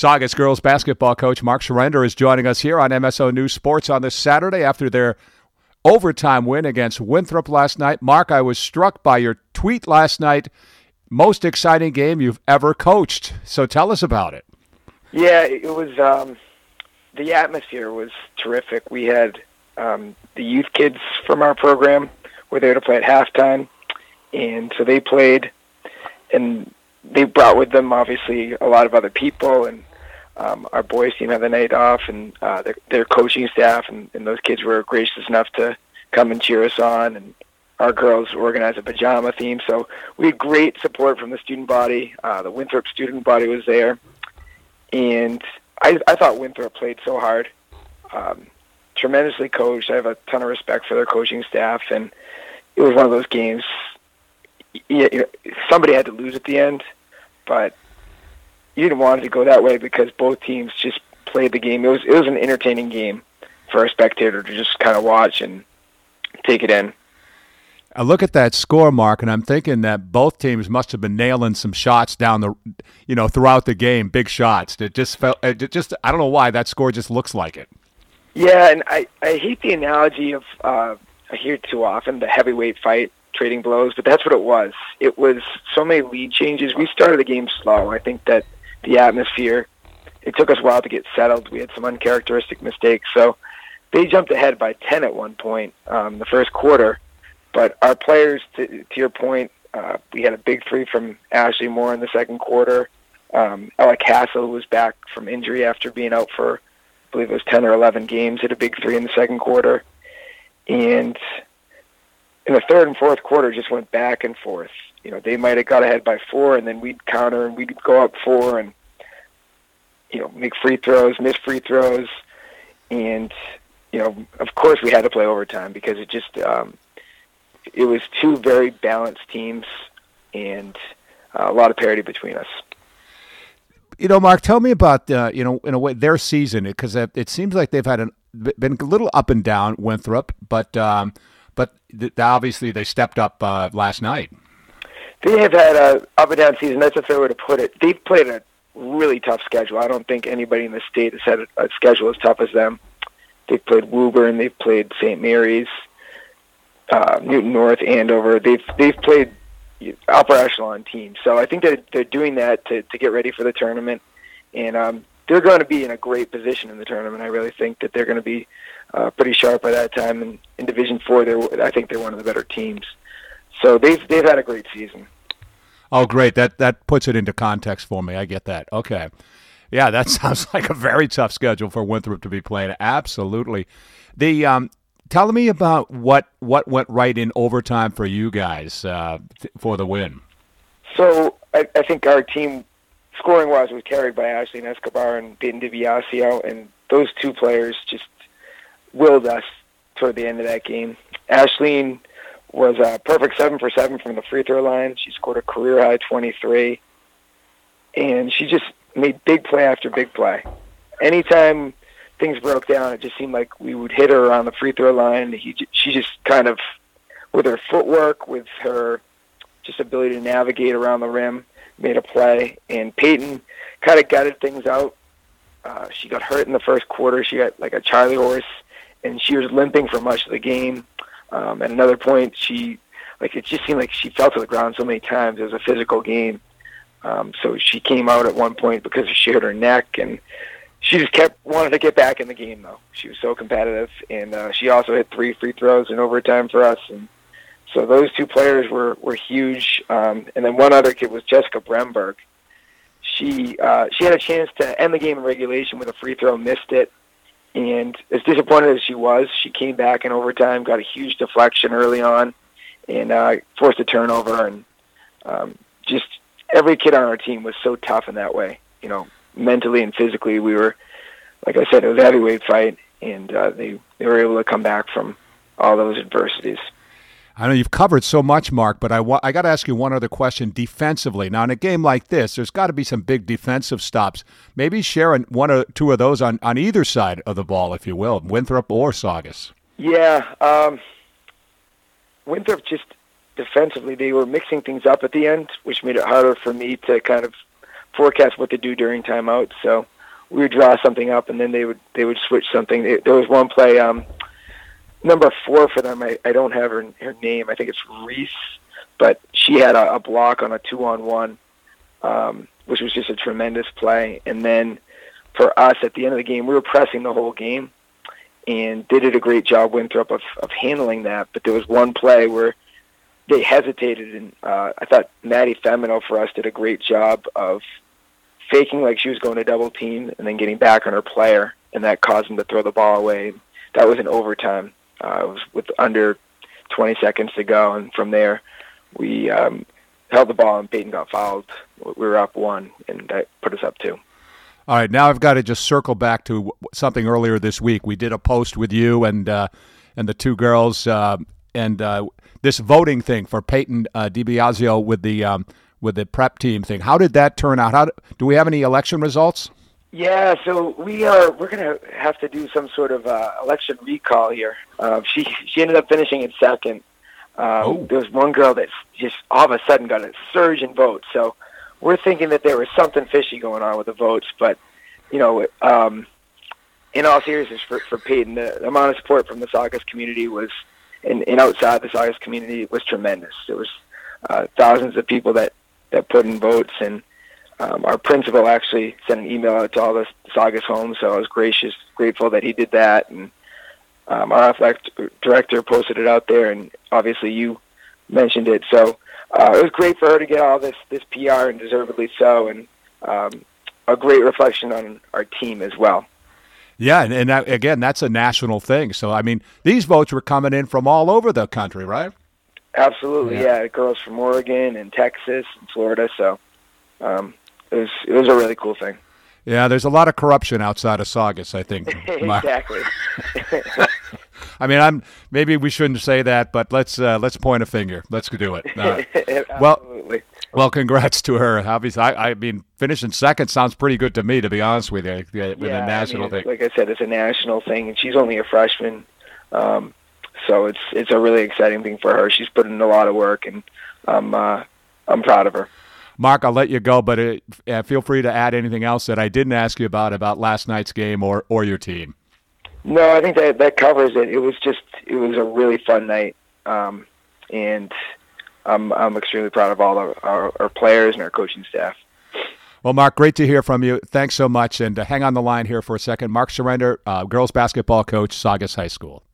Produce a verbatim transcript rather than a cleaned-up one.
Saugus girls basketball coach Mark Schurender is joining us here on M S O News Sports on this Saturday after their overtime win against Winthrop last night. Mark, I was struck by your tweet last night. Most exciting game you've ever coached. So tell us about it. Yeah, it was, um, the atmosphere was terrific. We had um, the youth kids from our program were there to play at halftime, and so they played, and they brought with them, obviously, a lot of other people, and um, our boys team had the night off, and uh, their, their coaching staff, and, and those kids were gracious enough to come and cheer us on, and our girls organized a pajama theme, so we had great support from the student body. Uh, the Winthrop student body was there, and I, I thought Winthrop played so hard, um, tremendously coached. I have a ton of respect for their coaching staff, and it was one of those games. You know, somebody had to lose at the end, but you didn't want it to go that way because both teams just played the game. It was it was an entertaining game for a spectator to just kind of watch and take it in. I look at that score, Mark, and I'm thinking that both teams must have been nailing some shots down the, you know, throughout the game, big shots. It just felt, it just I don't know why that score just looks like it. Yeah, and I I hate the analogy of uh, I hear it too often, the heavyweight fight. Trading blows, but that's what it was. It was so many lead changes. We started the game slow. I think that the atmosphere, it took us a while to get settled. We had some uncharacteristic mistakes. So they jumped ahead by ten at one point, um, the first quarter. But our players, to, to your point, uh, we had a big three from Ashley Moore in the second quarter. Um, Ella Castle was back from injury after being out for, I believe it was ten or eleven games, hit a big three in the second quarter. And in the third and fourth quarter, just went back and forth. You know, they might have got ahead by four, and then we'd counter, and we'd go up four, and you know, make free throws, miss free throws, and you know, of course, we had to play overtime because it just um, it was two very balanced teams, and uh, a lot of parity between us. You know, Mark, tell me about uh, you know, in a way, their season, because it, it seems like they've had an, been a little up and down, Winthrop, but. Um, But th- obviously they stepped up uh, last night. They have had a up and down season. That's a fair way to put it. They've played a really tough schedule. I don't think anybody in the state has had a, a schedule as tough as them. They've played Woburn. They've played Saint Mary's, uh, Newton North, Andover. They've they've played upper echelon teams. So I think that they're doing that to, to get ready for the tournament. And um, they're going to be in a great position in the tournament. I really think that they're going to be Uh, pretty sharp by that time, and in Division Four, they're I think they're one of the better teams. So they've they've had a great season. Oh, great! That that puts it into context for me. I get that. Okay, yeah, that sounds like a very tough schedule for Winthrop to be playing. Absolutely. The um, tell me about what what went right in overtime for you guys uh, th- for the win. So I, I think our team, scoring wise, was carried by Ashley Escobar and Ben DiBiasio, and those two players just willed us toward the end of that game. Ashleen was a perfect seven for seven from the free throw line. She scored a career high twenty-three, and she just made big play after big play. Anytime things broke down, it just seemed like we would hit her on the free throw line. He, she just kind of, with her footwork, with her just ability to navigate around the rim, made a play. And Peyton kind of gutted things out. Uh, she got hurt in the first quarter. She got like a Charlie horse, and she was limping for much of the game. Um, at another point, she, like, it just seemed like she fell to the ground so many times. It was a physical game. Um, so she came out at one point because she hurt her neck, and she just kept wanting to get back in the game, though. She was so competitive, and uh, she also hit three free throws in overtime for us. And so those two players were, were huge. Um, and then one other kid was Jessica Bremberg. She uh, she had a chance to end the game in regulation with a free throw, missed it. And as disappointed as she was, she came back in overtime, got a huge deflection early on, and uh, forced a turnover. And um, just every kid on our team was so tough in that way. You know, mentally and physically, we were, like I said, it was a heavyweight fight, and uh, they, they were able to come back from all those adversities. I know you've covered so much, Mark, but I, wa- I got to ask you one other question defensively. Now, in a game like this, there's got to be some big defensive stops. Maybe share one or two of those on, on either side of the ball, if you will, Winthrop or Saugus. Yeah. Um, Winthrop just defensively, they were mixing things up at the end, which made it harder for me to kind of forecast what to do during timeout. So we would draw something up, and then they would they would switch something. There was one play, um, number four for them. I, I don't have her her name. I think it's Reese, but she had a, a block on a two on one, um, which was just a tremendous play. And then for us at the end of the game, we were pressing the whole game, and they did a great job, Winthrop, of of handling that. But there was one play where they hesitated, and uh, I thought Maddie Femino for us did a great job of faking like she was going to double team and then getting back on her player, and that caused them to throw the ball away. That was in overtime. Uh, it was with under twenty seconds to go, and from there we um, held the ball and Peyton got fouled. We were up one, and that put us up two. All right, now I've got to just circle back to something earlier this week. We did a post with you and uh, and the two girls, uh, and uh, this voting thing for Peyton uh, DiBiasio with the um, with the prep team thing. How did that turn out? How do, do we have any election results? Yeah, so we are we're gonna have to do some sort of uh, election recall here. Uh, she she ended up finishing in second. Um, oh. There was one girl that just all of a sudden got a surge in votes. So we're thinking that there was something fishy going on with the votes. But you know, um, in all seriousness, for for Peyton, the, the amount of support from the Saugus community was, and, and outside the Saugus community was tremendous. There was uh, thousands of people that, that put in votes, and um, our principal actually sent an email out to all the Saugus homes. So I was gracious, grateful that he did that, and um, our athletic director posted it out there, and obviously you mentioned it. So uh, it was great for her to get all this this P R, and deservedly so, and um, a great reflection on our team as well. Yeah, and, and that, again, that's a national thing. So, I mean, these votes were coming in from all over the country, right? Absolutely, yeah. yeah. Girls from Oregon and Texas and Florida. So um, it was it was a really cool thing. Yeah, there's a lot of corruption outside of Saugus, I think. Exactly. I mean, I'm maybe we shouldn't say that, but let's uh, let's point a finger. Let's do it. Uh, well, Absolutely. Well, congrats to her. Obviously, I, I mean, finishing second sounds pretty good to me, to be honest with you, with yeah, a national I mean, thing. Like I said, it's a national thing, and she's only a freshman, um, so it's it's a really exciting thing for her. She's put in a lot of work, and I'm uh, I'm proud of her. Mark, I'll let you go, but it, uh, feel free to add anything else that I didn't ask you about about last night's game or, or your team. No, I think that that covers it. It was just it was a really fun night, um, and I'm I'm extremely proud of all our, our, our players and our coaching staff. Well, Mark, great to hear from you. Thanks so much, and uh, hang on the line here for a second. Mark Surrender, uh, girls basketball coach, Saugus High School.